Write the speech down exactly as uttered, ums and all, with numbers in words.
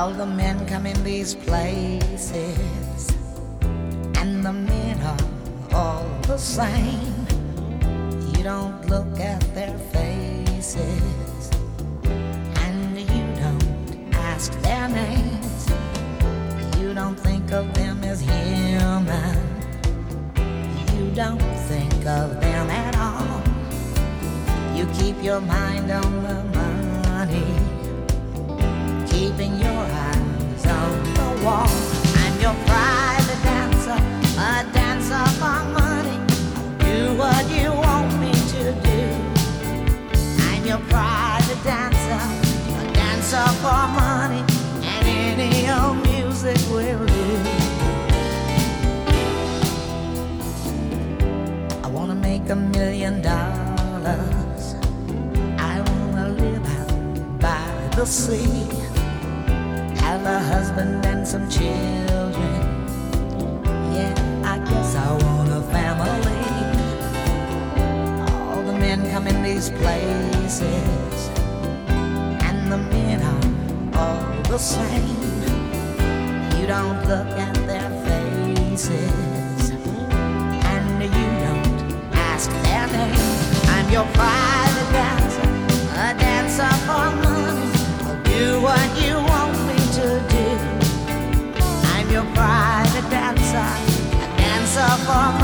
All the men come in these places, and the men are all the same. You don't look at their faces, and you don't ask their names. You don't think of them as human. You don't think of them at all. You keep your mind on the money, keeping your eyes on the wall. I'm your private dancer, a dancer for money. Do what you want me to do. I'm your private dancer, a dancer for money, and any old music will do. I wanna make a million dollars. I wanna live out by the sea, have a husband and some children. Yeah, I guess I want a family. All the men come in these places, and the men are all the same. You don't look at their faces, and you don't ask their name. I'm your private dancer, a dancer for money. I'll do what you want me to do. I'm your private dancer, a dancer for money.